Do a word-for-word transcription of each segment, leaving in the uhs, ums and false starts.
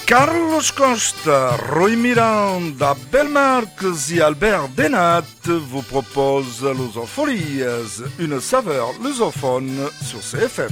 Carlos Costa, Rui Miranda, Belmarx et Albert Denat vous proposent Lusofolies, une saveur lusophone sur C F M.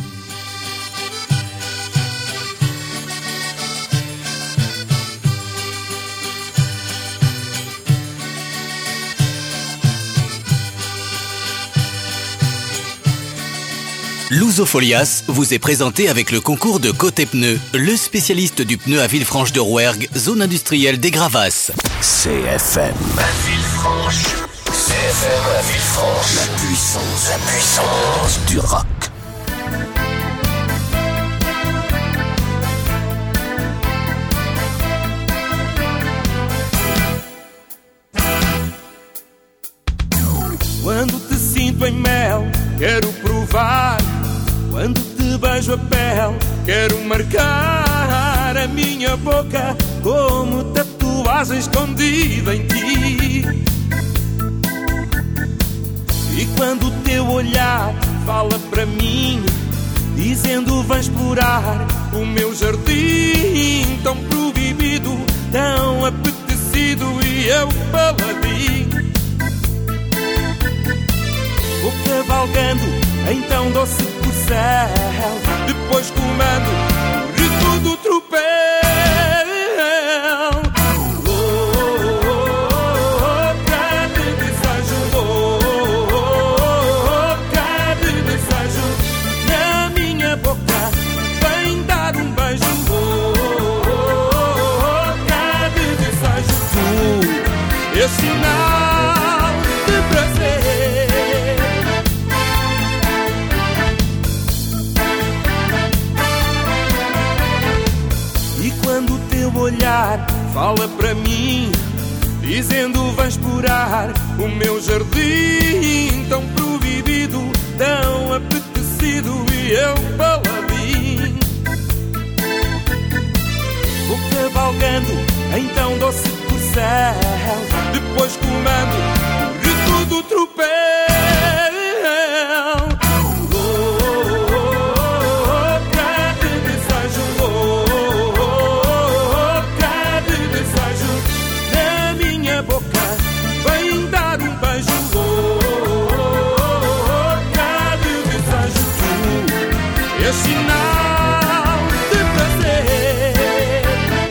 Lusofolias vous est présenté avec le concours de Côté Pneus, le spécialiste du pneu à Villefranche de Rouergue, zone industrielle des Gravasses. C F M. À Villefranche. C F M à Villefranche. La puissance, la puissance du rock. Quando te sinto em mel, quero provar. Quando te beijo a pele, quero marcar a minha boca como tatuagem escondida em ti. E quando o teu olhar fala para mim, dizendo vem explorar o meu jardim tão proibido, tão apetecido, e eu paladino. Vou cavalgando, então doce por céu, depois comando o ritmo do tropel. Oh, oh, oh, oh, cada desejo, oh, oh, oh, cada desejo na minha boca, vem dar um beijo. Oh, oh, oh, cada desejo, tu és sinal de prazer. Quando o teu olhar fala para mim, dizendo vais explorar o meu jardim tão proibido, tão apetecido, e eu paladino. Vou cavalgando, então doce por céu, depois comando o ritmo do tropel. É sinal de prazer.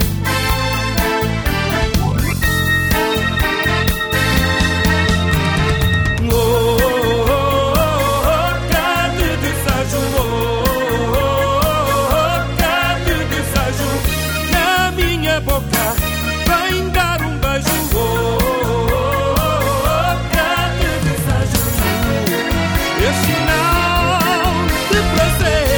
Oh, oh, oh, oh, cada desejo, oh, oh, oh, cada desejo na minha boca, vem dar um beijo. Oh, oh, oh, cada desejo, é sinal de prazer.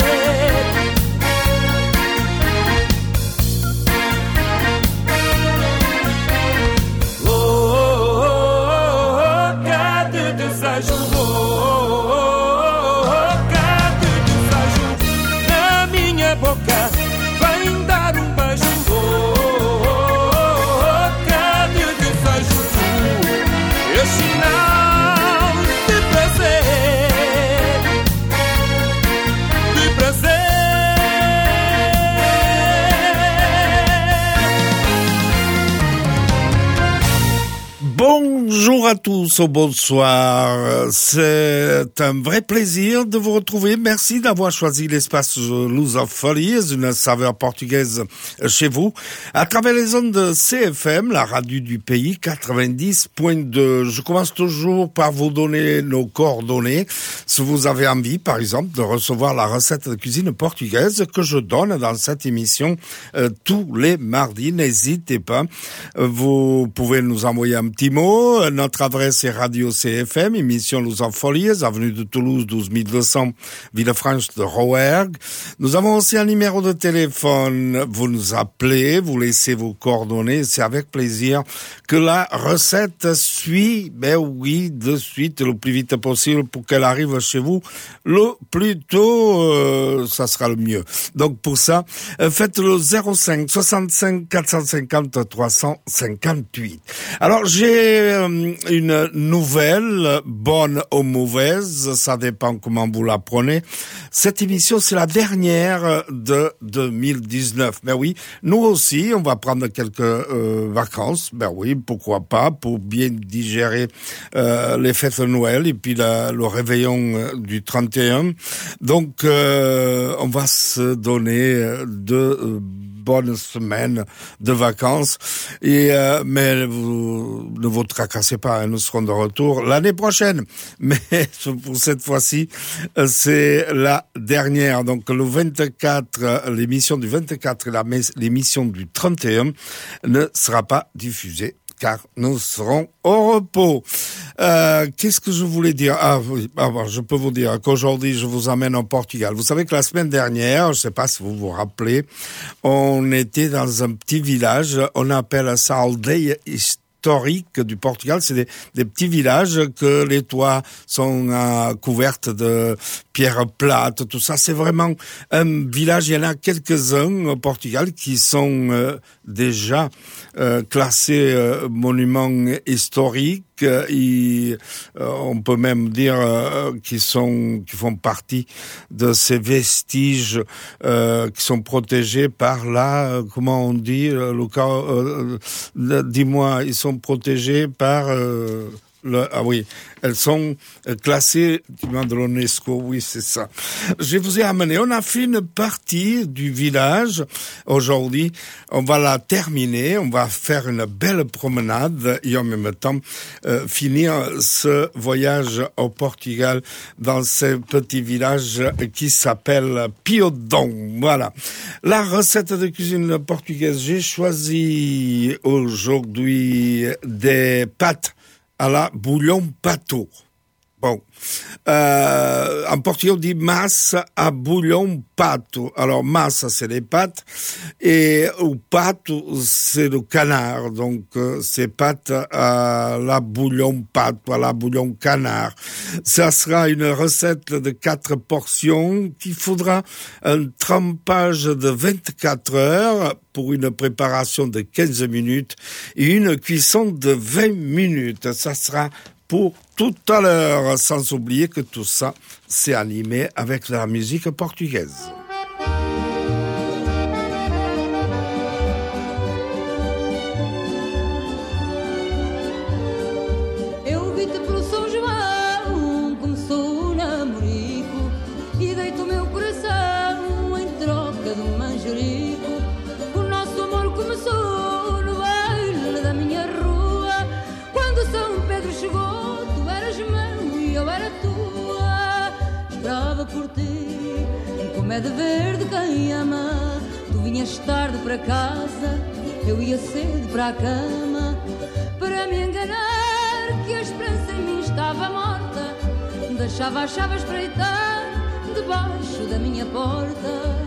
Bonjour à tous, au bonsoir. C'est un vrai plaisir de vous retrouver. Merci d'avoir choisi l'espace Lusofolies, une saveur portugaise chez vous, à travers les ondes de C F M, la radio du pays, quatre-vingt-dix point deux. Je commence toujours par vous donner nos coordonnées. Si vous avez envie, par exemple, de recevoir la recette de cuisine portugaise que je donne dans cette émission euh, tous les mardis, n'hésitez pas. Vous pouvez nous envoyer un petit mot. Notre adresse est Radio C F M, émission Lusofolies, avenue de Toulouse, douze mille deux cents, Villefranche de Rouergue. Nous avons aussi un numéro de téléphone. Vous nous appelez, vous laissez vos coordonnées. C'est avec plaisir que la recette suit, ben oui, de suite, le plus vite possible pour qu'elle arrive chez vous. Le plus tôt, euh, ça sera le mieux. Donc pour ça, faites le zéro cinq soixante-cinq quatre cent cinquante trois cent cinquante-huit. Alors j'ai euh, une nouvelle, bonne ou mauvaise, ça dépend comment vous la prenez. Cette émission, c'est la dernière de deux mille dix-neuf. Ben oui, nous aussi, on va prendre quelques euh, vacances. Ben oui, pourquoi pas, pour bien digérer euh, les fêtes de Noël et puis la, le réveillon du trente et un. Donc, euh, on va se donner deux euh, bonnes semaines de vacances. Et euh, mais vous ne vous tracassez pas, hein, nous serons de retour l'année prochaine. Mais pour cette fois-ci, c'est la dernière. Donc le vingt-quatre, l'émission du vingt-quatre et la, l'émission du trente et un ne sera pas diffusée, car nous serons au repos. Euh, qu'est-ce que je voulais dire? Ah oui, ah, bon, je peux vous dire qu'aujourd'hui, je vous emmène au Portugal. Vous savez que la semaine dernière, je ne sais pas si vous vous rappelez, on était dans un petit village, on appelle ça Aldeia historique du Portugal. C'est des, des petits villages que les toits sont euh, couverts de pierres plates, tout ça. C'est vraiment un village. Il y en a quelques-uns au Portugal qui sont euh, déjà euh, classés euh, monuments historiques. Et, euh, on peut même dire euh, qu'ils sont, qui font partie de ces vestiges euh, qui sont protégés par la, euh, comment on dit, euh, Lucas, euh, euh, dis-moi, ils sont protégés par euh, le, ah oui, elles sont classées de l'UNESCO, oui, c'est ça. Je vous ai amené, on a fait une partie du village aujourd'hui, on va la terminer, on va faire une belle promenade et en même temps euh, finir ce voyage au Portugal dans ce petit village qui s'appelle Piodon. Voilà. La recette de cuisine portugaise, j'ai choisi aujourd'hui des pâtes à la bouillon pato. Bon. Euh, en portugais, on dit massa à bouillon pato. Alors, massa, c'est les pâtes, et ou pato, c'est le canard. Donc, euh, c'est pâtes à la bouillon pato, à la bouillon canard. Ça sera une recette de quatre portions qu'il faudra un trempage de vingt-quatre heures pour une préparation de quinze minutes et une cuisson de vingt minutes. Ça sera pour tout à l'heure, sans oublier que tout ça, c'est animé avec la musique portugaise. Eu vi-te pelo São João, começou o namorico, e dei-te o meu coração em troca de um manjerico. O nosso amor começou no baile da minha rua, quando São Pedro chegou. Eu era tua, esperava por ti, como é de ver de quem ama. Tu vinhas tarde para casa, eu ia cedo para a cama, para me enganar que a esperança em mim estava morta. Deixava a chave a espreitar debaixo da minha porta.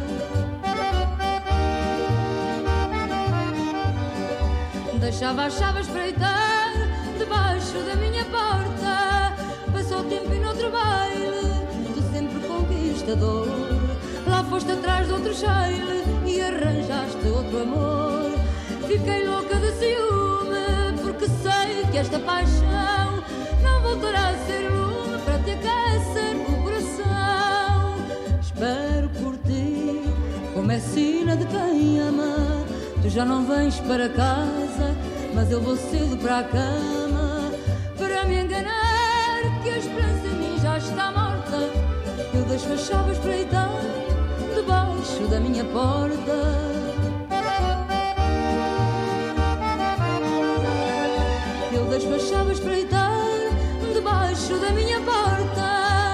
Deixava a chave a espreitar debaixo da minha porta. Passou o tempo e noutro baile, tu sempre conquistador, lá foste atrás de outro cheile e arranjaste outro amor. Fiquei louca de ciúme, porque sei que esta paixão não voltará a ser lume para te aquecer o coração. Espero por ti, como é sina de quem ama. Tu já não vens para casa, mas eu vou cedo para a cama, para me enganar que a esperança em mim já está morta. Eu deixo as chaves espreitar debaixo da minha porta. Eu deixo as chaves espreitar debaixo da minha porta.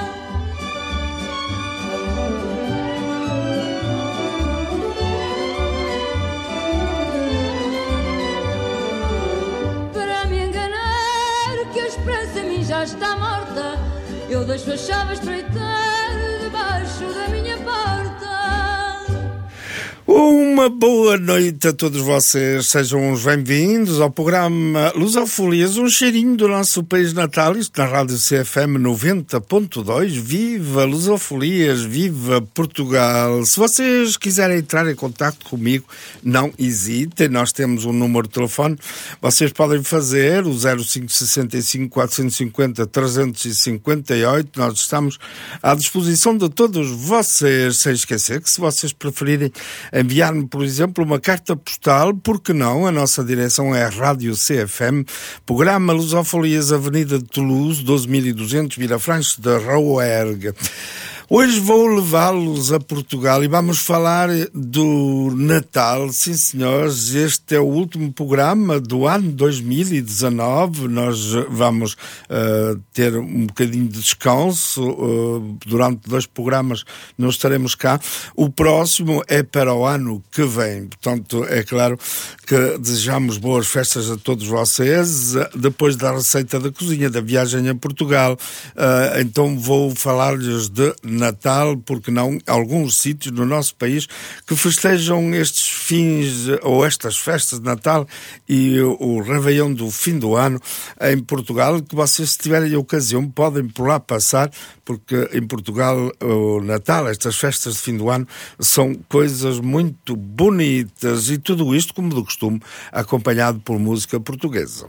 Para me enganar que a esperança em mim já está morta, eu deixo as chaves espreitar debaixo da minha porta. Um Uma boa noite a todos vocês, sejam uns bem-vindos ao programa Lusofolias, um cheirinho do nosso país natal, isto na Rádio C F M noventa ponto dois. Viva Lusofolias, viva Portugal! Se vocês quiserem entrar em contato comigo, não hesitem, nós temos um número de telefone, vocês podem fazer o zero cinco seis cinco, quatro cinco zero, três cinco oito, nós estamos à disposição de todos vocês, sem esquecer que se vocês preferirem enviar-me, por exemplo, uma carta postal, porque não? A nossa direção é a Rádio C F M, Programa Lusofolias, Avenida de Toulouse, doze mil e duzentos, Vilafranche de Rouergue. Hoje vou levá-los a Portugal e vamos falar do Natal. Sim, senhores, este é o último programa do ano dois mil e dezanove. Nós vamos uh, ter um bocadinho de descanso. Uh, durante dois programas não estaremos cá. O próximo é para o ano que vem. Portanto, é claro que desejamos boas festas a todos vocês. Depois da receita da cozinha, da viagem a Portugal, uh, então vou falar-lhes de Natal, porque não, alguns sítios no nosso país que festejam estes fins ou estas festas de Natal e o, o Réveillon do fim do ano em Portugal, que vocês, se tiverem a ocasião, podem por lá passar, porque em Portugal o Natal, estas festas de fim do ano, são coisas muito bonitas e tudo isto, como do costume, acompanhado por música portuguesa.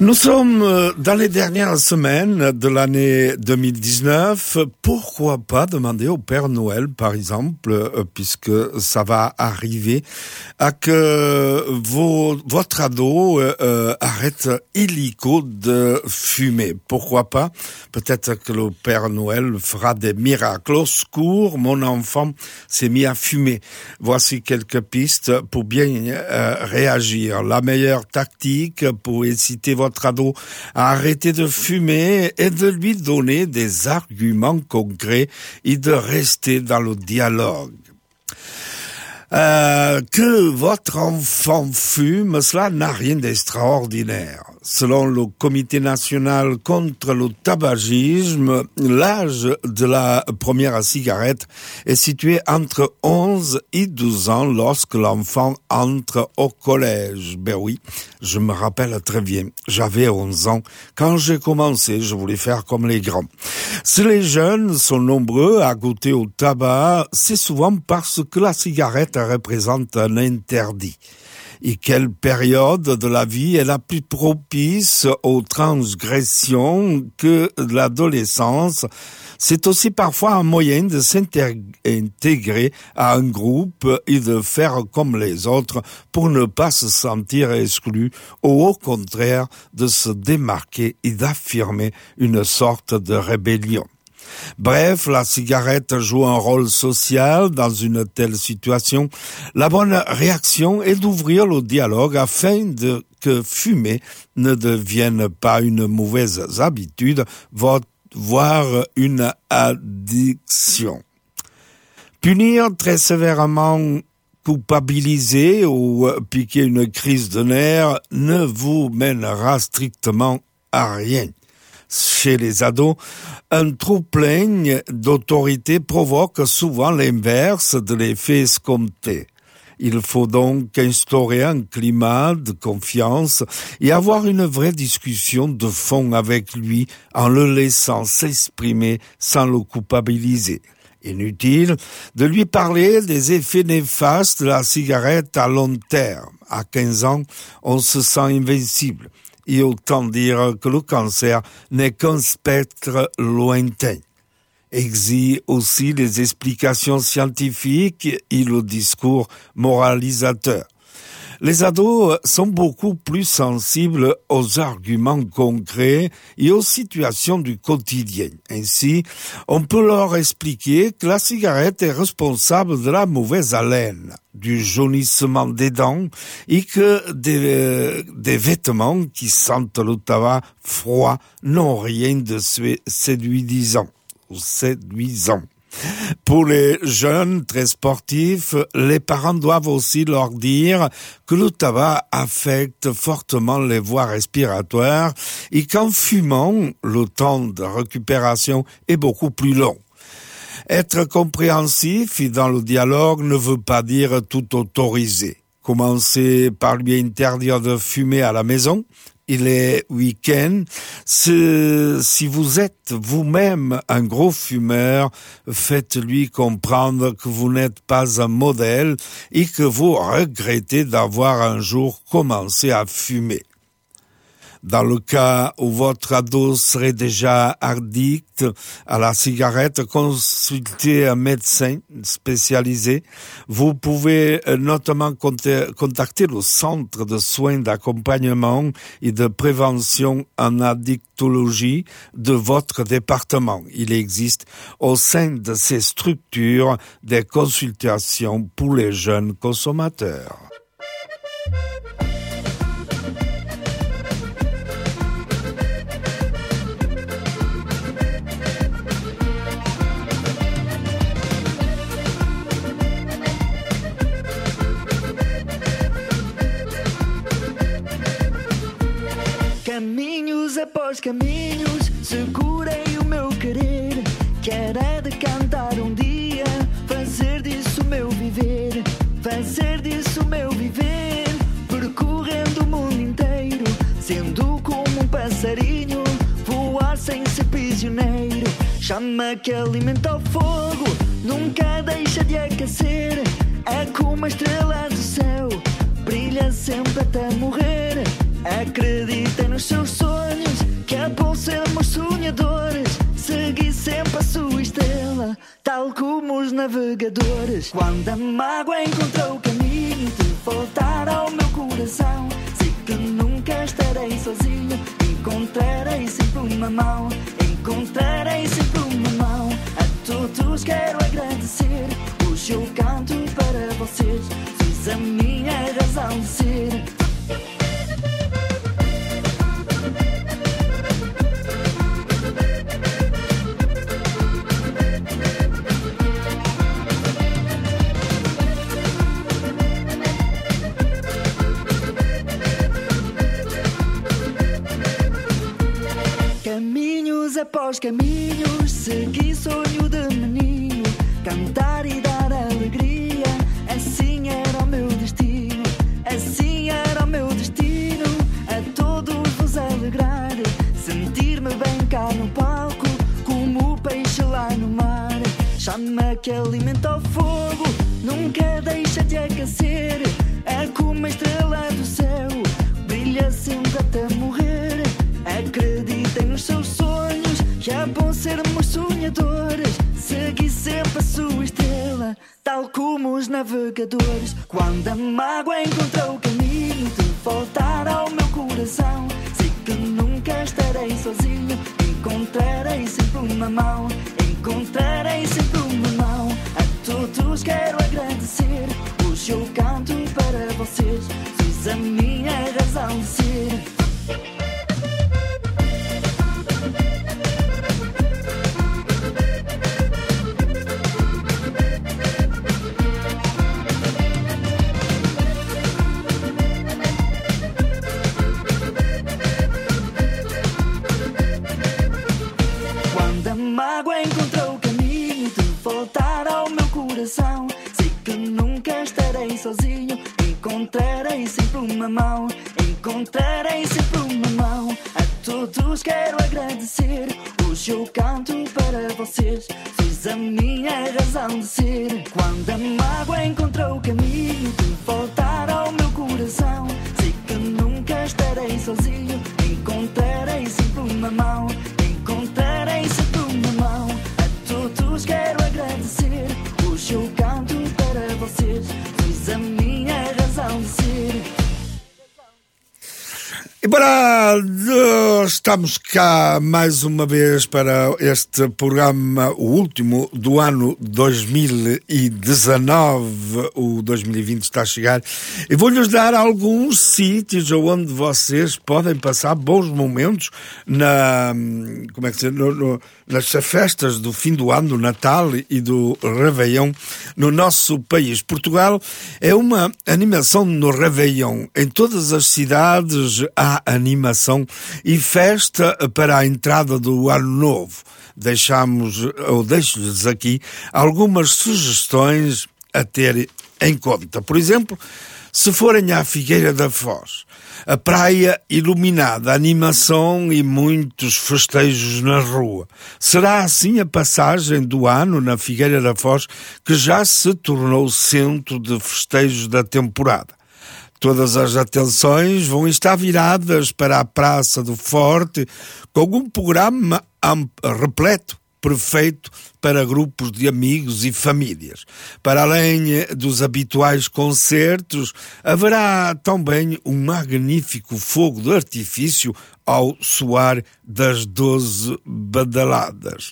Nous sommes dans les dernières semaines de l'année deux mille dix-neuf. Pourquoi pas demander au Père Noël, par exemple, puisque ça va arriver, à que vos, votre ado euh, arrête illico de fumer. Pourquoi pas? Peut-être que le Père Noël fera des miracles. Au secours, mon enfant s'est mis à fumer. Voici quelques pistes pour bien euh, réagir. La meilleure tactique pour inciter votre votre ado à arrêter de fumer et de lui donner des arguments concrets et de rester dans le dialogue. Euh, que votre enfant fume, cela n'a rien d'extraordinaire. Selon le Comité national contre le tabagisme, l'âge de la première cigarette est situé entre onze et douze ans lorsque l'enfant entre au collège. Ben oui, je me rappelle très bien. J'avais onze ans. Quand j'ai commencé, je voulais faire comme les grands. Si les jeunes sont nombreux à goûter au tabac, c'est souvent parce que la cigarette représente un interdit. Et quelle période de la vie est la plus propice aux transgressions que l'adolescence? C'est aussi parfois un moyen de s'intégrer à un groupe et de faire comme les autres pour ne pas se sentir exclu, ou au contraire de se démarquer et d'affirmer une sorte de rébellion. Bref, la cigarette joue un rôle social dans une telle situation. La bonne réaction est d'ouvrir le dialogue afin de que fumer ne devienne pas une mauvaise habitude, voire une addiction. Punir très sévèrement, culpabiliser ou piquer une crise de nerfs ne vous mènera strictement à rien. Chez les ados, un trop-plein d'autorité provoque souvent l'inverse de l'effet escompté. Il faut donc instaurer un climat de confiance et avoir une vraie discussion de fond avec lui en le laissant s'exprimer sans le culpabiliser. Inutile de lui parler des effets néfastes de la cigarette à long terme. À quinze ans, on se sent invincible. Et autant dire que le cancer n'est qu'un spectre lointain. Exige aussi les explications scientifiques et le discours moralisateur. Les ados sont beaucoup plus sensibles aux arguments concrets et aux situations du quotidien. Ainsi, on peut leur expliquer que la cigarette est responsable de la mauvaise haleine, du jaunissement des dents et que des, euh, des vêtements qui sentent le tabac froid n'ont rien de séduisant ou séduisant. Pour les jeunes très sportifs, les parents doivent aussi leur dire que le tabac affecte fortement les voies respiratoires et qu'en fumant, le temps de récupération est beaucoup plus long. Être compréhensif et dans le dialogue ne veut pas dire tout autoriser. Commencez par lui interdire de fumer à la maison. Il est week-end. Si vous êtes vous-même un gros fumeur, faites-lui comprendre que vous n'êtes pas un modèle et que vous regrettez d'avoir un jour commencé à fumer. Dans le cas où votre ado serait déjà addict à la cigarette, consultez un médecin spécialisé. Vous pouvez notamment contacter le centre de soins d'accompagnement et de prévention en addictologie de votre département. Il existe au sein de ces structures des consultations pour les jeunes consommateurs. Caminhos após caminhos, segurei o meu querer, que era de cantar um dia, fazer disso o meu viver, fazer disso o meu viver, percorrendo o mundo inteiro, sendo como um passarinho, voar sem ser prisioneiro, chama que alimenta o fogo, nunca deixa de aquecer, é como a estrela do céu, brilha sempre até morrer. Acreditem nos seus sonhos, que é bom sermos sonhadores. Segui sempre a sua estrela, tal como os navegadores. Quando a mágoa encontrou o caminho de voltar ao meu coração, sei que nunca estarei sozinho. Encontrarei sempre uma mão, encontrarei sempre uma mão. A todos quero agradecer, hoje eu canto para vocês. Sois a minha razão de ser. Caminhos após caminhos, segui sonho de menino, cantar e dar alegria, assim era o meu destino, assim era o meu destino, a todos vos alegrar, sentir-me bem cá no palco, como o peixe lá no mar, chama que alimenta o fogo, nunca deixa de aquecer, é como a estrela do céu, brilha sempre até morrer. Acreditem nos seus sonhos, que é bom sermos sonhadores. Segui sempre a sua estrela, tal como os navegadores. Quando a mágoa encontrou o caminho de voltar ao meu coração, sei que nunca estarei sozinho. Encontrarei sempre uma mão, encontrarei sempre uma mão. A todos quero agradecer, hoje eu canto para vocês. Sois a minha razão de ser. Mágoa encontrou o caminho de voltar ao meu coração. Sei que nunca estarei sozinho. Encontrarei sempre uma mão, encontrarei sempre uma mão. A todos quero agradecer, hoje eu canto para vocês. Sois a minha razão de ser. Quando a mágoa encontrou o caminho de voltar ao meu coração, sei que nunca estarei sozinho. Encontrarei sempre uma mão, encontrarei sempre uma mão. A todos quero agradecer, hoje eu canto para vocês. Sois a minha razão de ser. E para estamos cá mais uma vez para este programa, o último do ano dois mil e dezanove. O dois mil e vinte está a chegar e vou-lhes dar alguns sítios onde vocês podem passar bons momentos na, como é que se diz, no, no, nas festas do fim do ano, do Natal e do Réveillon no nosso país. Portugal é uma animação no Réveillon. Em todas as cidades há animação e festa para a entrada do ano novo. Deixamos, ou deixo-lhes aqui algumas sugestões a ter em conta. Por exemplo, se forem à Figueira da Foz, a praia iluminada, animação e muitos festejos na rua. Será assim a passagem do ano na Figueira da Foz, que já se tornou centro de festejos da temporada. Todas as atenções vão estar viradas para a Praça do Forte, com um programa repleto, perfeito para grupos de amigos e famílias. Para além dos habituais concertos, haverá também um magnífico fogo de artifício ao soar das doze badaladas.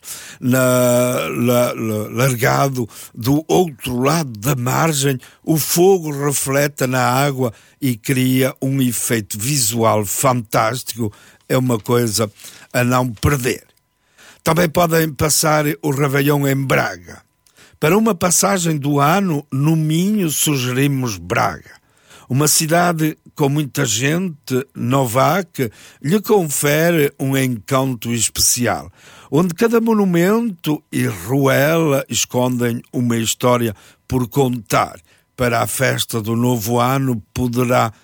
Na, la, la, largado do outro lado da margem, o fogo reflete na água e cria um efeito visual fantástico. É uma coisa a não perder. Também podem passar o Réveillon em Braga. Para uma passagem do ano, no Minho sugerimos Braga. Uma cidade com muita gente nova que lhe confere um encanto especial, onde cada monumento e ruela escondem uma história por contar. Para a festa do novo ano poderá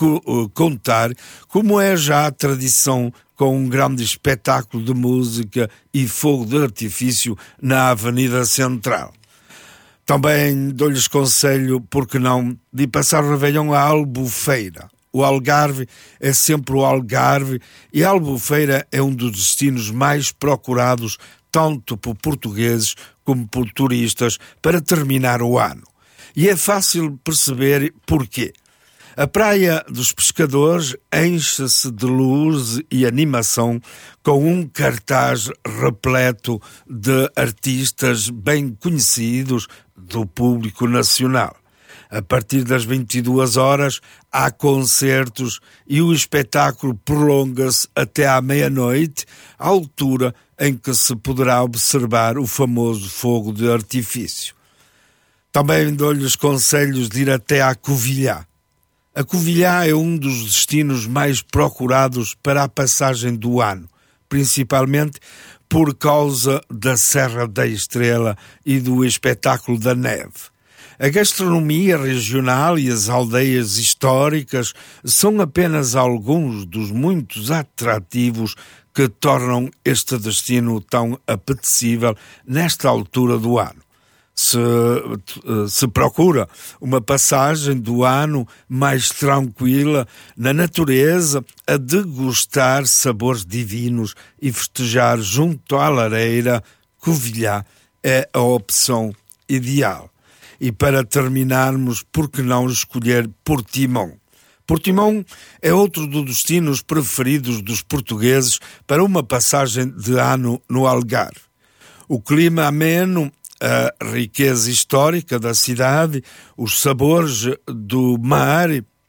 contar, como é já a tradição, com um grande espetáculo de música e fogo de artifício na Avenida Central. Também dou-lhes conselho, por que não, de passar o Réveillon à Albufeira, O Algarve é sempre o Algarve e a Albufeira é um dos destinos mais procurados tanto por portugueses como por turistas para terminar o ano. E é fácil perceber porquê. A Praia dos Pescadores enche-se de luz e animação com um cartaz repleto de artistas bem conhecidos do público nacional. A partir das vinte e duas horas há concertos e o espetáculo prolonga-se até à meia-noite, à altura em que se poderá observar o famoso fogo de artifício. Também dou-lhes conselhos de ir até à Covilhã. A Covilhã é um dos destinos mais procurados para a passagem do ano, principalmente por causa da Serra da Estrela e do espetáculo da neve. A gastronomia regional e as aldeias históricas são apenas alguns dos muitos atrativos que tornam este destino tão apetecível nesta altura do ano. Se, se procura uma passagem do ano mais tranquila na natureza, a degustar sabores divinos e festejar junto à lareira, Covilhã é a opção ideal. E para terminarmos, por que não escolher Portimão? Portimão é outro dos destinos preferidos dos portugueses para uma passagem de ano no Algarve. O clima ameno, a riqueza histórica da cidade, os sabores do mar,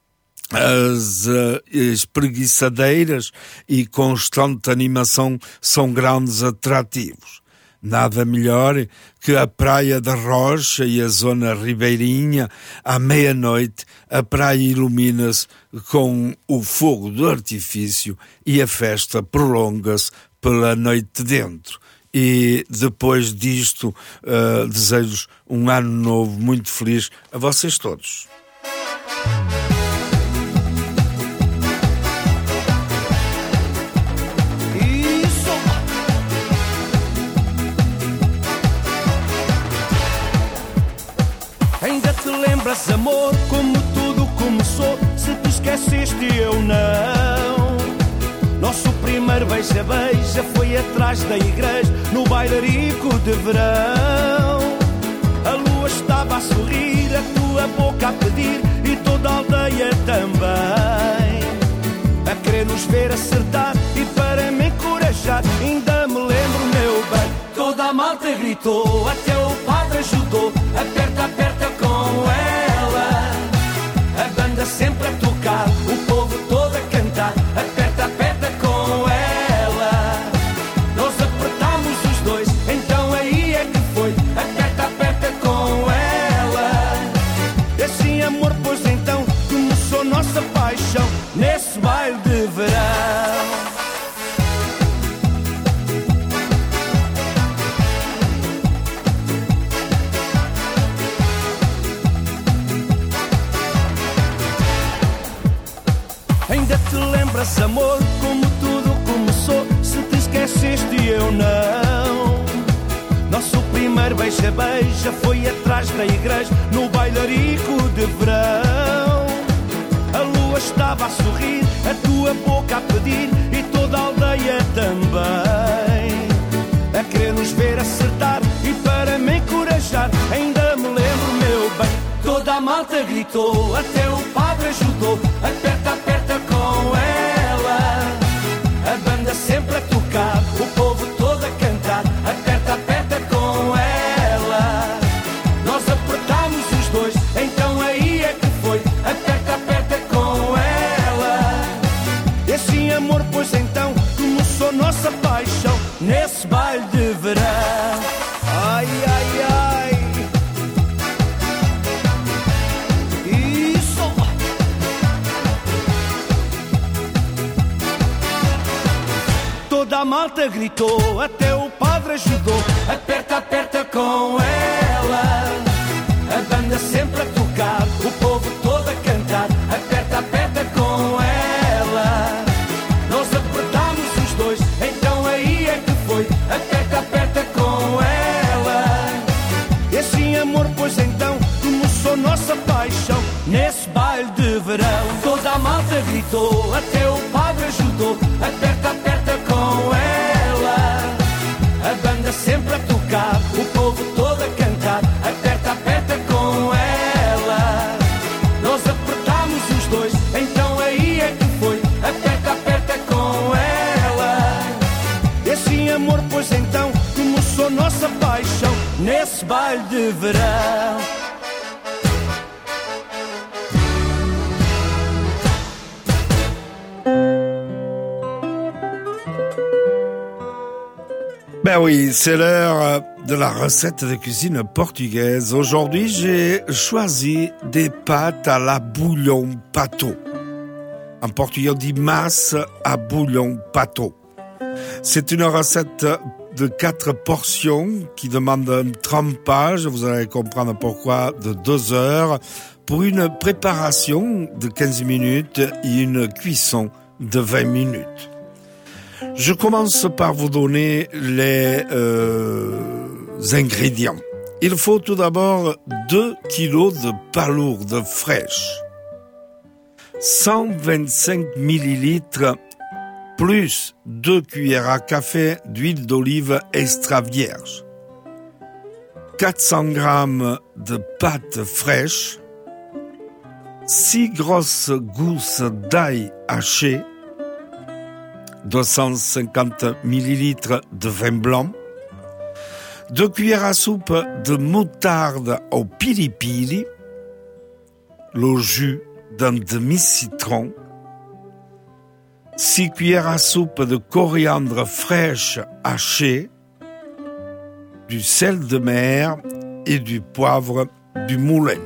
as uh, espreguiçadeiras e constante animação são grandes atrativos. Nada melhor que a Praia da Rocha e a zona ribeirinha. À meia-noite, a praia ilumina-se com o fogo de artifício e a festa prolonga-se pela noite dentro. E depois disto, uh, desejo um ano novo muito feliz a vocês todos. Lembras, amor, como tudo começou? Se tu esqueceste, eu não. Nosso primeiro beija-beija foi atrás da igreja, no bailarico de verão. A lua estava a sorrir, a tua boca a pedir, e toda a aldeia também, a querer nos ver acertar e para me encorajar. Ainda me lembro, meu bem, toda a malta gritou, até o padre ajudou. Aperta, aperta com ela, a banda sempre a tocar, o povo todo a cantar. Aperta, aperta com ela, nós apertámos os dois, então aí é que foi. Aperta, aperta com ela, e assim, amor, pois então começou nossa paixão nesse baile de verão. Ainda te lembras, amor, como tudo começou? Se te esqueceste, eu não. Nosso primeiro beija-beija foi atrás da igreja, no bailarico de verão. A lua estava a sorrir, a tua boca a pedir, e toda a aldeia também, a querer nos ver acertar e para me encorajar. Ainda me lembro, meu bem, toda a malta gritou, até o padre ajudou. Aperta, aperta com ela, a banda sempre a tocar, o povo todo a cantar. Aperta, aperta com ela, nós apertámos os dois, então aí é que foi. Aperta, aperta com ela, e assim, amor, pois então começou nossa paixão nesse baile de verão. Ai, ai, ai, toda a malta gritou, até o padre ajudou. Aperta, aperta com ela, a banda sempre a tocar, o povo todo a cantar. Aperta, aperta com ela, nós apertámos os dois, então aí é que foi. Aperta, aperta com ela, e assim, amor, pois então começou nossa paixão nesse baile de verão. Toda a malta Pois então começou nossa paixão nesse baile de verão. Ben oui, c'est l'heure de la recette de cuisine portugaise. Aujourd'hui, j'ai choisi des pâtes à la bouillon pato. En portugais, on dit masse à bouillon pato. C'est une recette de quatre portions qui demande un trempage, vous allez comprendre pourquoi, de deux heures pour une préparation de quinze minutes et une cuisson de vingt minutes. Je commence par vous donner les euh, ingrédients. Il faut tout d'abord deux kilos de palourdes fraîches, cent vingt-cinq millilitres plus deux cuillères à café d'huile d'olive extra vierge, quatre cents grammes de pâte fraîche, six grosses gousses d'ail haché, deux cent cinquante millilitres de vin blanc, deux cuillères à soupe de moutarde au pili-pili, le jus d'un demi-citron, six cuillères à soupe de coriandre fraîche hachée, du sel de mer et du poivre du moulin.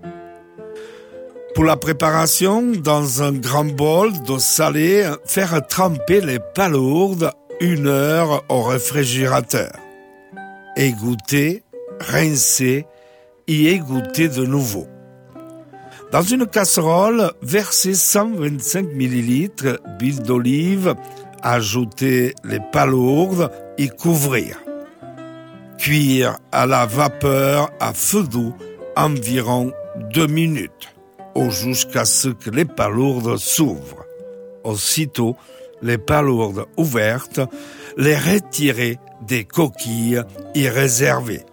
Pour la préparation, dans un grand bol d'eau salée, faire tremper les palourdes une heure au réfrigérateur. Égoutter, rincer et égoutter de nouveau. Dans une casserole, verser cent vingt-cinq millilitres d'huile d'olive, ajouter les palourdes et couvrir. Cuire à la vapeur à feu doux environ deux minutes. Ou jusqu'à ce que les palourdes s'ouvrent. Aussitôt, les palourdes ouvertes, les retirer des coquilles et réserver.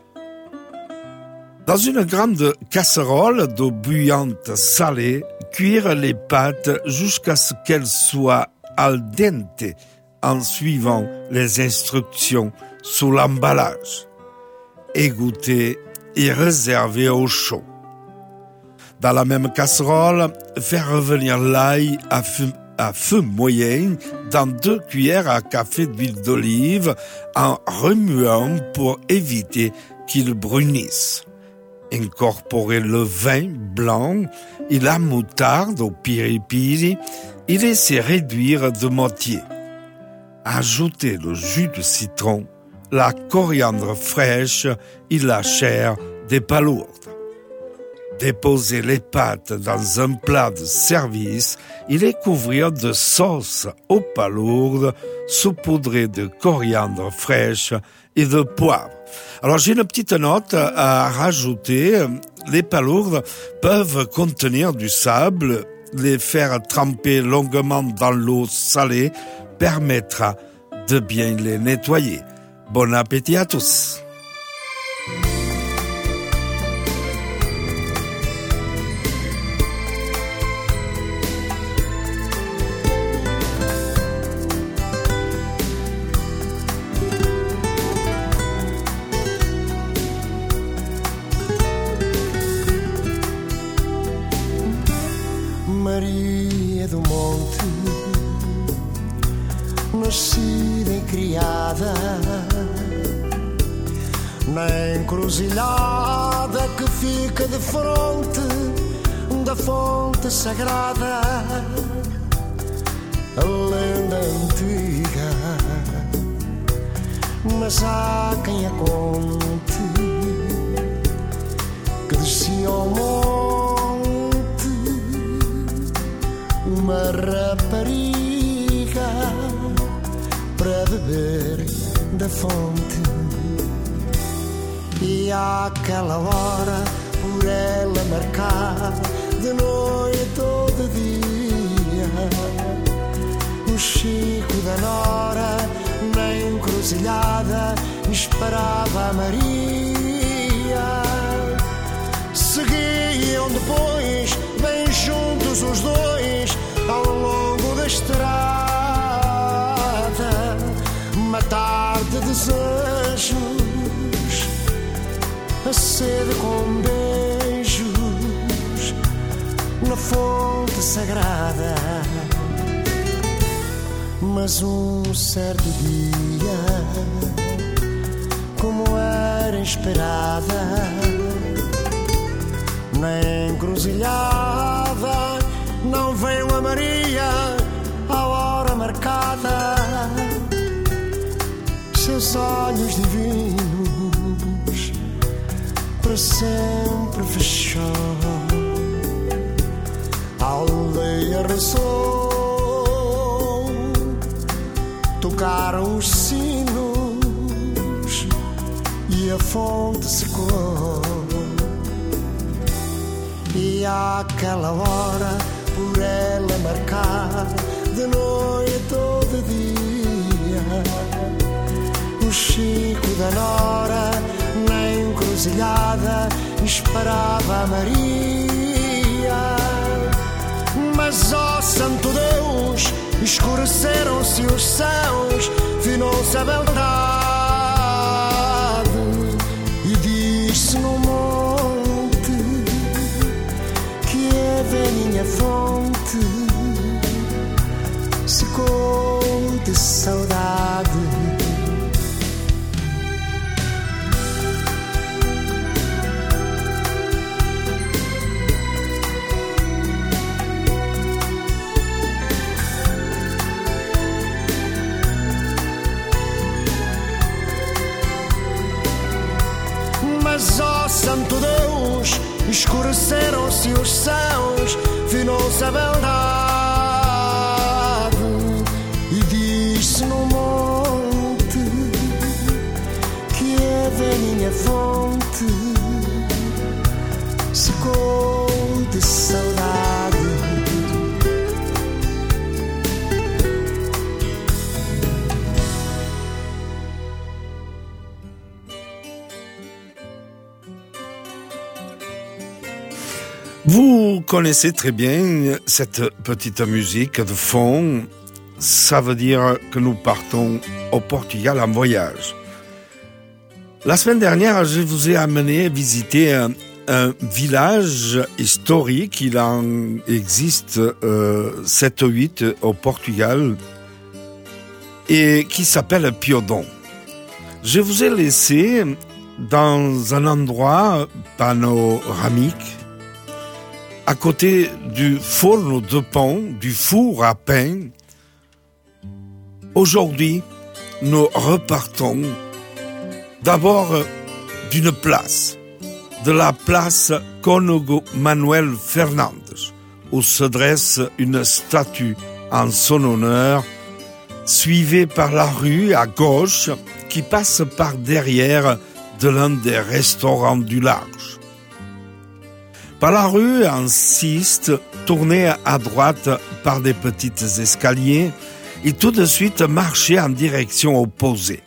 Dans une grande casserole d'eau bouillante salée, cuire les pâtes jusqu'à ce qu'elles soient al dente en suivant les instructions sous l'emballage. Égoutter et réserver au chaud. Dans la même casserole, faire revenir l'ail à feu, à feu moyen dans deux cuillères à café d'huile d'olive en remuant pour éviter qu'il brunisse. Incorporer le vin blanc et la moutarde au piri-piri et laisser réduire de moitié. Ajouter le jus de citron, la coriandre fraîche et la chair des palourdes. Déposer les pâtes dans un plat de service et les couvrir de sauce aux palourdes saupoudrées de coriandre fraîche et de poivre. Alors j'ai une petite note à rajouter. Les palourdes peuvent contenir du sable. Les faire tremper longuement dans l'eau salée permettra de bien les nettoyer. Bon appétit à tous. Maria do Monte, nascida e criada na encruzilhada que fica de fronte da fonte sagrada, a lenda antiga, mas há quem a conte, que descia ao monte uma rapariga para beber da fonte, e àquela hora por ela marcar de noite ou de dia, o Chico da Nora na encruzilhada esperava a Maria. Seguiam depois bem juntos os dois ao longo da estrada, uma tarde deserta beijos, a sede com beijos na fonte sagrada. Mas um certo dia, como era esperada, na encruzilhada não veio a Maria à hora marcada. Seus olhos divinos para sempre fechou. A aldeia rezou, tocaram os sinos e a fonte secou. E àquela hora, por ela marcar, de noite todo dia, o Chico da Nora, na encruzilhada, esperava a Maria. Mas, ó Santo Deus, escureceram-se os céus, finou-se a beldade, e diz-se no monte que a velhinha fonte secou de saudade. Mas, ó Santo Deus, escureceram-se os céus, finou-se a beldade, e diz-se no monte que a velhinha fonte secou de saudade. Vous connaissez très bien cette petite musique de fond. Ça veut dire que nous partons au Portugal en voyage. La semaine dernière, je vous ai amené visiter un, un village historique. Il en existe euh, sept ou huit au Portugal et qui s'appelle Piodon. Je vous ai laissé dans un endroit panoramique à côté du fourneau de pain, du four à pain. Aujourd'hui, nous repartons d'abord d'une place, de la place Cônego Manuel Fernandes, où se dresse une statue en son honneur, suivie par la rue à gauche qui passe par derrière de l'un des restaurants du large. Par la rue insiste, tournez à droite par des petits escaliers et tout de suite marchez en direction opposée.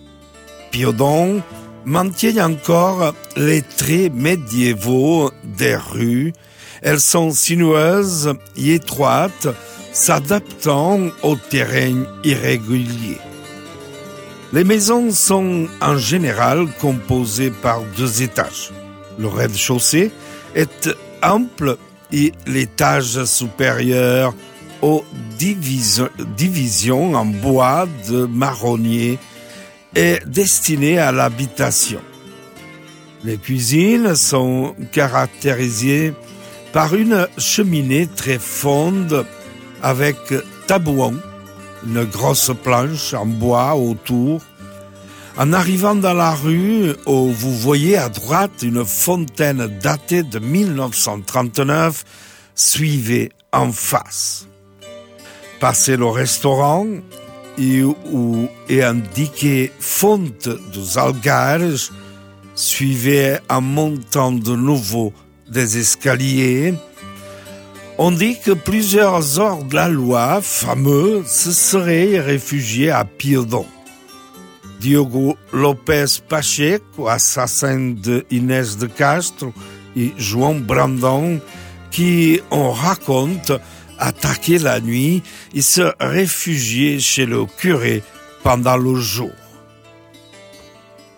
Piodon maintient encore les traits médiévaux des rues. Elles sont sinueuses et étroites, s'adaptant au terrain irrégulier. Les maisons sont en général composées par deux étages. Le rez-de-chaussée est ample et l'étage supérieur aux division, divisions en bois de marronnier est destiné à l'habitation. Les cuisines sont caractérisées par une cheminée très fonde avec tabouon, une grosse planche en bois autour. En arrivant dans la rue, où vous voyez à droite une fontaine datée de mille neuf cent trente-neuf, suivez en face. Passez le restaurant et où est indiqué Fonte dos Algares, suivez en montant de nouveau des escaliers. On dit que plusieurs hors-la-loi fameux se seraient réfugiés à Piodon. Diogo Lopes Pacheco, assassin de Inés de Castro, et João Brandão, qui, on raconte, attaquaient la nuit et se réfugiaient chez le curé pendant le jour.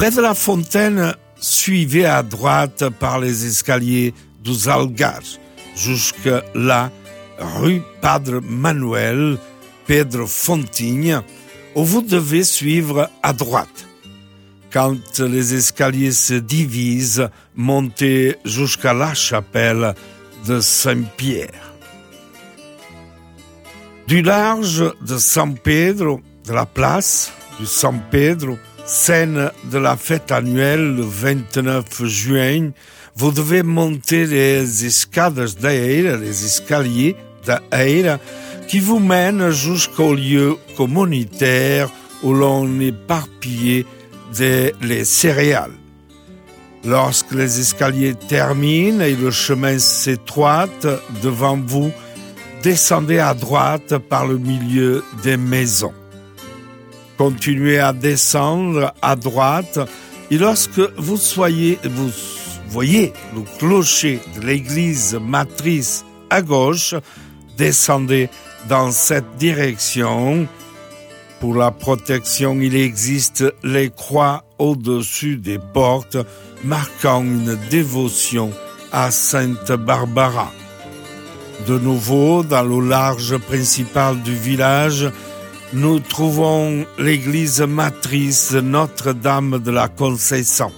Près de la fontaine, suivez à droite par les escaliers dos Algarves, jusque là, rue Padre Manuel, Pedro Fontinha, où vous devez suivre à droite. Quand les escaliers se divisent, montez jusqu'à la chapelle de Saint-Pierre. Du large de San Pedro, de la place du San Pedro, scène de la fête annuelle le vingt-neuf juin, vous devez monter les escades d'air, les escaliers d'air, qui vous mènent jusqu'au lieu communautaire où l'on éparpille des, les céréales. Lorsque les escaliers terminent et le chemin s'étroite devant vous, descendez à droite par le milieu des maisons. Continuez à descendre à droite et lorsque vous soyez, vous voyez le clocher de l'église matrice à gauche, descendez dans cette direction. Pour la protection, il existe les croix au-dessus des portes, marquant une dévotion à Sainte Barbara. De nouveau, dans le large principal du village, nous trouvons l'église matrice Notre-Dame de la Conceição.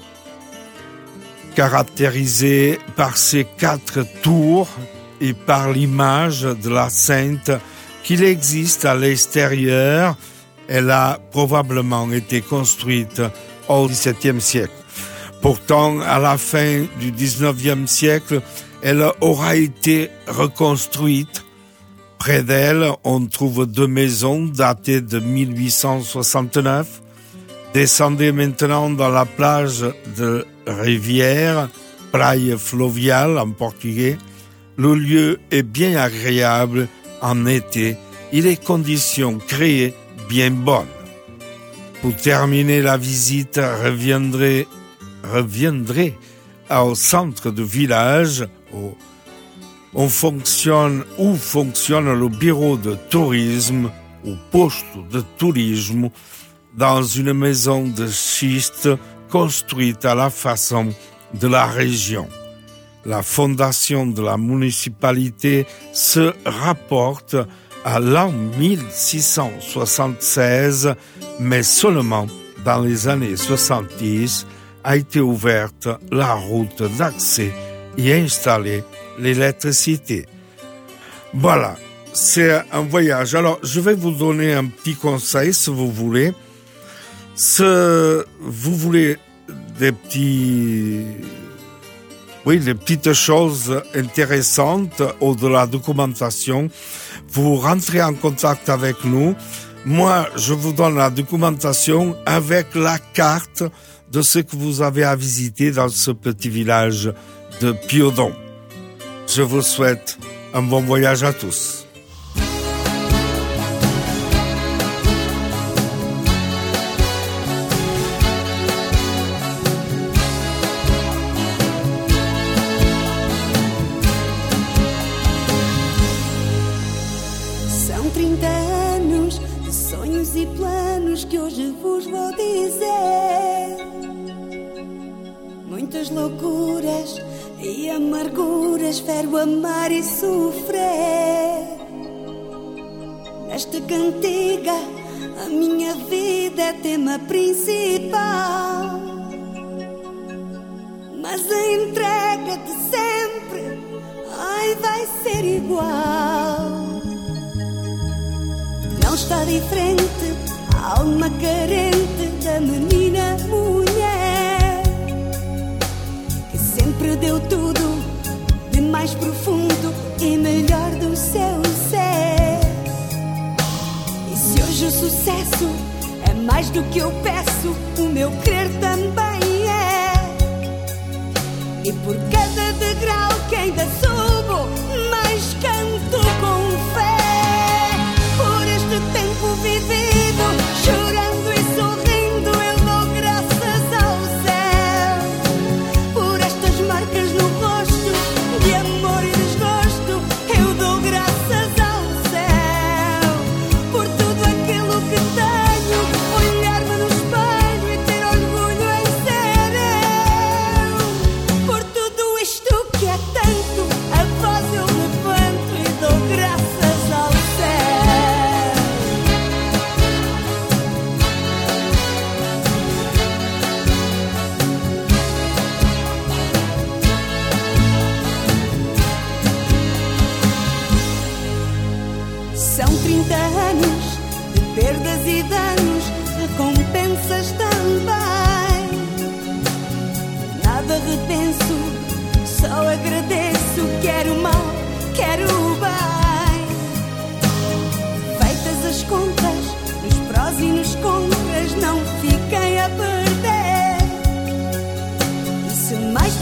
Caractérisée par ses quatre tours et par l'image de la Sainte qu'il existe à l'extérieur, elle a probablement été construite au dix-septième siècle. Pourtant, à la fin du dix-neuvième siècle, elle aura été reconstruite. Près d'elle, on trouve deux maisons datées de mille huit cent soixante-neuf. Descendez maintenant dans la plage de Rivière, Praia Fluvial en portugais. Le lieu est bien agréable en été et les conditions créées bien bonnes. Pour terminer la visite, reviendrez, reviendrez au centre du village où on fonctionne, où fonctionne le bureau de tourisme ou poste de tourisme dans une maison de schiste construite à la façon de la région. La fondation de la municipalité se rapporte à l'an mille six cent soixante-seize, mais seulement dans les années soixante-dix a été ouverte la route d'accès et installée l'électricité. Voilà, c'est un voyage. Alors, je vais vous donner un petit conseil si vous voulez. Si vous voulez des petits... Oui, des petites choses intéressantes au-delà de la documentation, vous rentrez en contact avec nous. Moi, je vous donne la documentation avec la carte de ce que vous avez à visiter dans ce petit village de Piodon. Je vous souhaite un bon voyage à tous. São trinta anos de sonhos e planos que hoje vos vou dizer. Muitas loucuras e amarguras, espero amar e sofrer. Nesta cantiga, a minha vida é tema principal. Mas a entrega de sempre, ai, vai ser igual. Não está diferente a alma carente da menina mulher que sempre deu tudo de mais profundo e melhor do seu ser. E se hoje o sucesso é mais do que eu peço, o meu querer também é. E por cada degrau que ainda subo, mais canto com fé. Por este tempo vivido, chorando e sorrindo, eu dou graças ao céu. Por estas marcas no rosto, de amor e desgosto, eu dou graças ao céu. Por tudo aquilo que tenho, olhar-me no espelho e ter orgulho em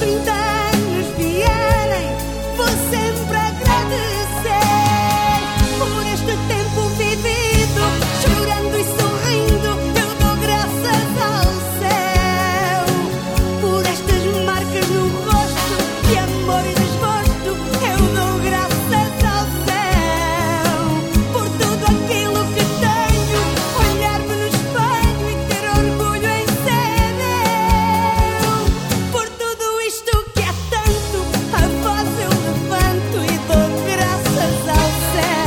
trinta anos vierem, vou sempre agradecer por este tempo vivido, chorando e sorrindo, eu dou graças ao céu. Por estas marcas no rosto, de amor e desgosto, eu dou graças ao céu. Por tudo aquilo que tenho, olhar-me no espelho e ter orgulho em ser eu. Por tudo isto que é tanto, a voz eu levanto e dou graças ao céu.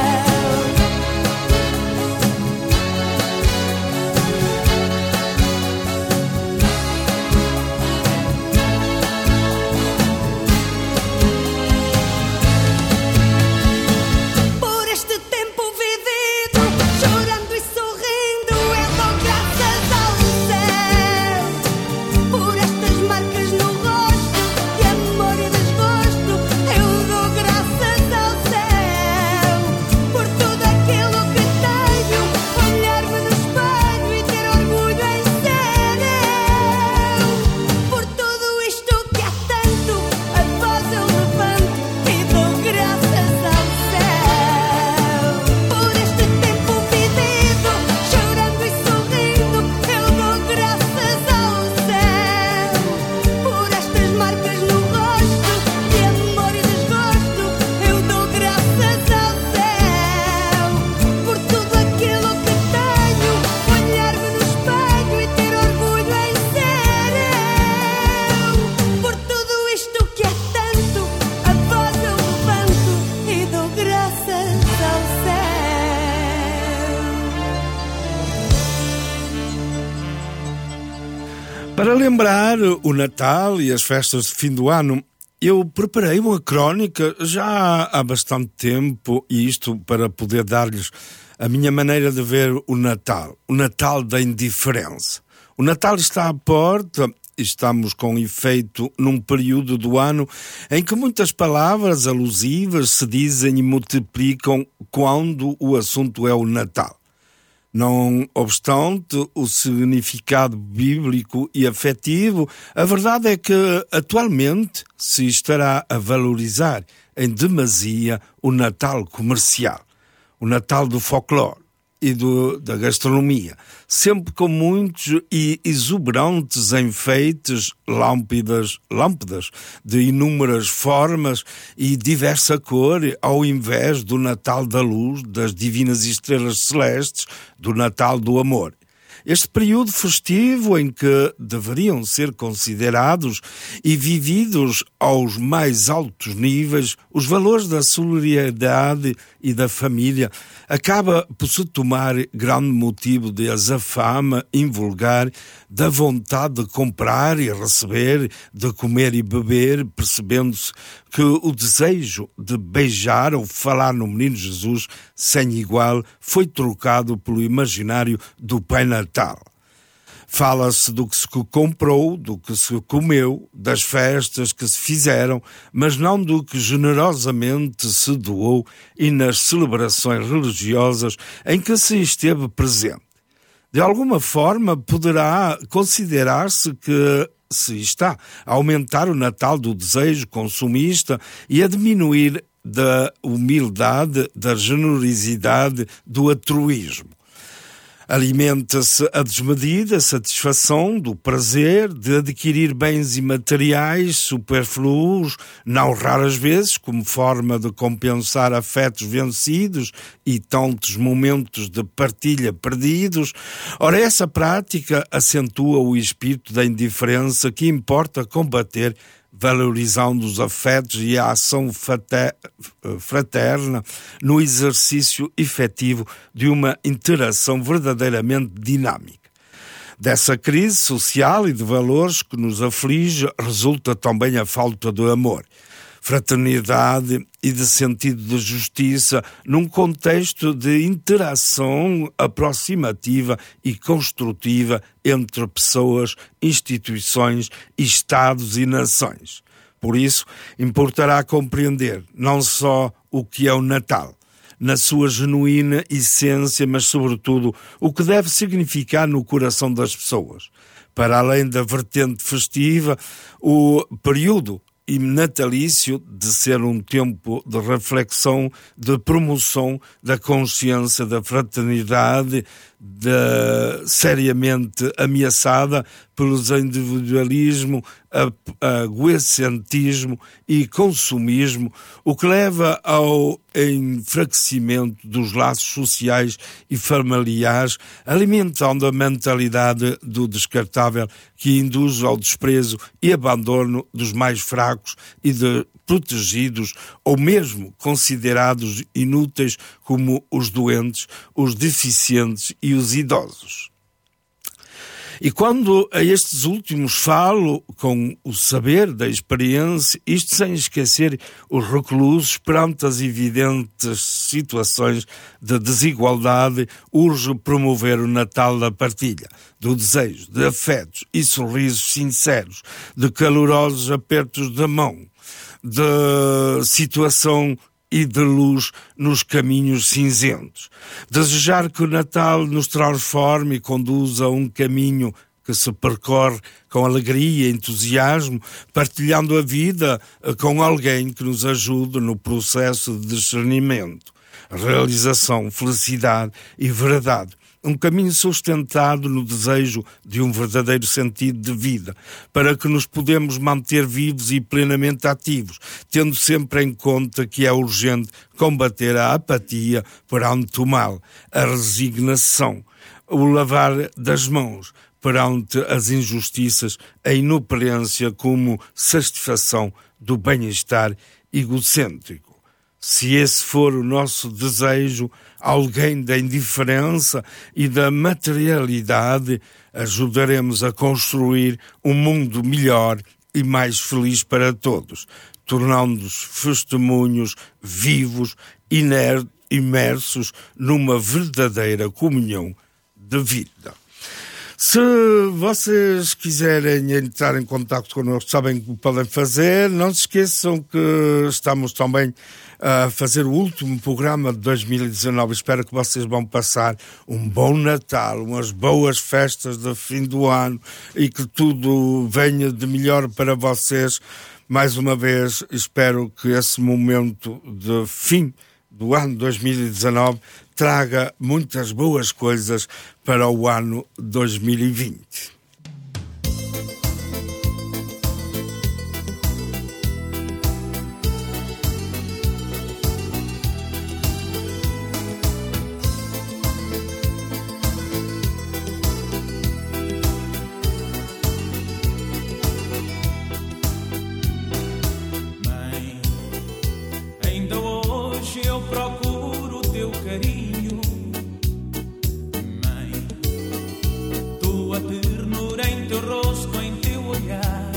Por este tempo vivido, chorando e sorrindo, eu dou graças ao céu. Por estas marcas no rosto, de amor e desgosto, eu dou graças ao céu. Por tudo aquilo que tenho, olhar-me no espelho e ter orgulho em ser eu. Por tudo isto que é tanto, a voz eu levanto e dou graças ao céu. Por este tempo vivido, chorando e sorrindo, eu dou graças ao céu. Por estas marcas no rosto, de amor e desgosto, eu dou graças ao céu. Por tudo aquilo que tenho, olhar-me no espelho e ter orgulho em ser eu. Por tudo isto que é tanto, a voz eu levanto e dou graças ao céu. Para lembrar o Natal e as festas de fim do ano, eu preparei uma crónica já há bastante tempo, e isto para poder dar-lhes a minha maneira de ver o Natal, o Natal da indiferença. O Natal está à porta e estamos com efeito num período do ano em que muitas palavras alusivas se dizem e multiplicam quando o assunto é o Natal. Não obstante o significado bíblico e afetivo, a verdade é que atualmente se estará a valorizar em demasia o Natal comercial, o Natal do folclore e do, da gastronomia, sempre com muitos e exuberantes enfeites, lâmpadas, lâmpadas de inúmeras formas e diversa cor, ao invés do Natal da luz, das divinas estrelas celestes, do Natal do amor. Este período festivo em que deveriam ser considerados e vividos aos mais altos níveis os valores da solidariedade e da família, acaba por se tomar grande motivo de azafama invulgar da vontade de comprar e receber, de comer e beber, percebendo-se que o desejo de beijar ou falar no Menino Jesus sem igual foi trocado pelo imaginário do Pai Natal. Fala-se do que se comprou, do que se comeu, das festas que se fizeram, mas não do que generosamente se doou e nas celebrações religiosas em que se esteve presente. De alguma forma, poderá considerar-se que se está a aumentar o Natal do desejo consumista e a diminuir da humildade, da generosidade, do altruísmo. Alimenta-se a desmedida a satisfação do prazer de adquirir bens imateriais superfluos, não raras vezes como forma de compensar afetos vencidos e tantos momentos de partilha perdidos. Ora, essa prática acentua o espírito da indiferença que importa combater, valorizando os afetos e a ação fraterna no exercício efetivo de uma interação verdadeiramente dinâmica. Dessa crise social e de valores que nos aflige resulta também a falta de amor, fraternidade e de sentido de justiça num contexto de interação aproximativa e construtiva entre pessoas, instituições, estados e nações. Por isso, importará compreender não só o que é o Natal, na sua genuína essência, mas sobretudo o que deve significar no coração das pessoas. Para além da vertente festiva, o período natalício de ser um tempo de reflexão, de promoção da consciência da fraternidade, de, seriamente ameaçada pelos individualismo, egocentrismo e consumismo, o que leva ao enfraquecimento dos laços sociais e familiares, alimentando a mentalidade do descartável que induz ao desprezo e abandono dos mais fracos e de protegidos ou mesmo considerados inúteis como os doentes, os deficientes e os idosos. E quando a estes últimos falo com o saber da experiência, isto sem esquecer os reclusos perante as evidentes situações de desigualdade, urge promover o Natal da partilha, do desejo, de afetos e sorrisos sinceros, de calorosos apertos da mão, de situação e de luz nos caminhos cinzentos. Desejar que o Natal nos transforme e conduza a um caminho que se percorre com alegria e entusiasmo, partilhando a vida com alguém que nos ajude no processo de discernimento, realização, felicidade e verdade. Um caminho sustentado no desejo de um verdadeiro sentido de vida, para que nos podemos manter vivos e plenamente ativos, tendo sempre em conta que é urgente combater a apatia perante o mal, a resignação, o lavar das mãos perante as injustiças, a inoperância como satisfação do bem-estar egocêntrico. Se esse for o nosso desejo, alguém da indiferença e da materialidade, ajudaremos a construir um mundo melhor e mais feliz para todos, tornando-nos testemunhos vivos, imersos numa verdadeira comunhão de vida. Se vocês quiserem entrar em contato connosco, sabem o que podem fazer. Não se esqueçam que estamos também a fazer o último programa de dois mil e dezanove. Espero que vocês vão passar um bom Natal, umas boas festas de fim do ano e que tudo venha de melhor para vocês. Mais uma vez, espero que esse momento de fim do ano dois mil e dezanove traga muitas boas coisas para o ano dois mil e vinte. Mãe, ainda hoje eu procuro o teu carinho. Tua ternura em teu rosto, em teu olhar,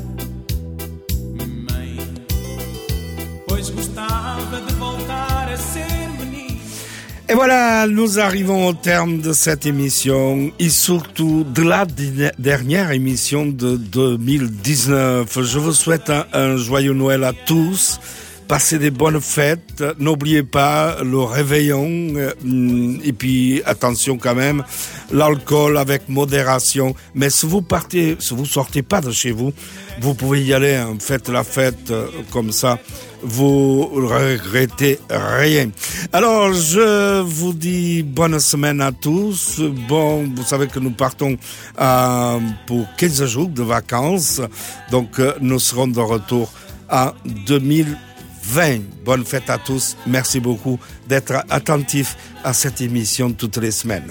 mãe, pois gostava de voltar a ser menino. Et voilà, nous arrivons au terme de cette émission et surtout de la dernière émission de deux mille dix-neuf. Je vous souhaite un, un joyeux Noël à tous. Passez des bonnes fêtes, n'oubliez pas le réveillon et puis attention quand même, l'alcool avec modération. Mais si vous partez, si vous sortez pas de chez vous, vous pouvez y aller, hein, faites la fête comme ça, vous regrettez rien. Alors je vous dis bonne semaine à tous. Bon, vous savez que nous partons euh, pour quinze jours de vacances, donc euh, nous serons de retour en deux mille vingt. Bonne fête à tous. Merci beaucoup d'être attentifs à cette émission toutes les semaines.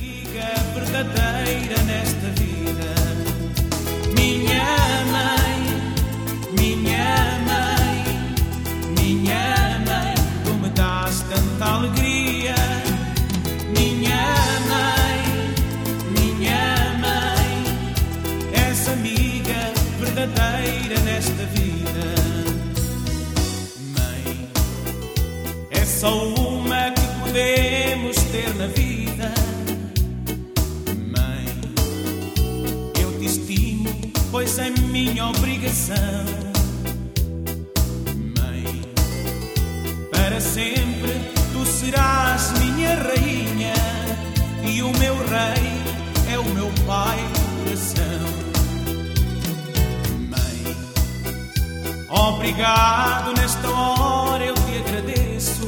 Só uma que podemos ter na vida. Mãe, eu te estimo, pois é minha obrigação. Mãe, para sempre tu serás minha rainha e o meu rei é o meu pai coração. Mãe, obrigado, nesta hora eu te agradeço.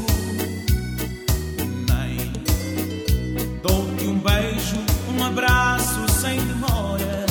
Mãe, dou-te um beijo, um abraço sem demora.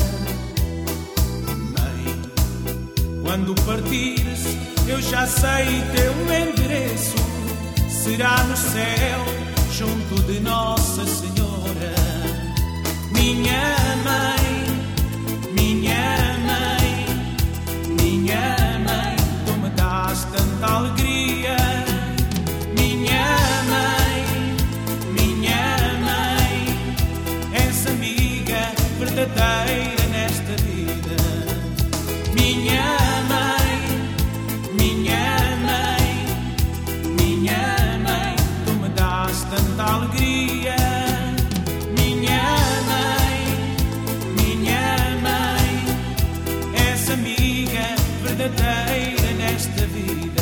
Mãe, quando partires eu já sei teu endereço. Será no céu, junto de Nossa Senhora. Minha mãe, minha mãe, minha mãe, tu me dás tanta alegria. Minha mãe, minha mãe, és amiga verdadeira nesta vida. Minha mãe, minha mãe, minha mãe, tu me dás tanta alegria. Minha mãe, minha mãe, és amiga verdadeira nesta vida.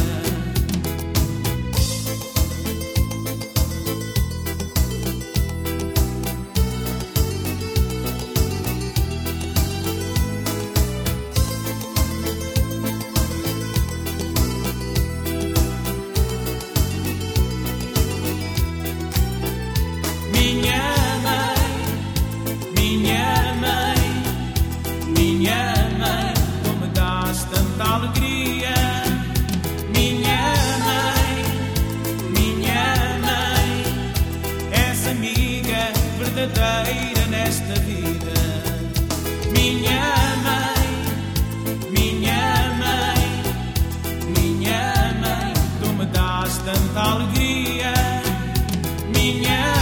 Verdadeira nesta vida. Minha mãe, minha mãe, minha mãe, tu me dás tanta alegria. Minha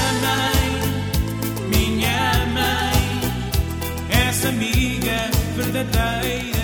mãe, minha mãe, és amiga verdadeira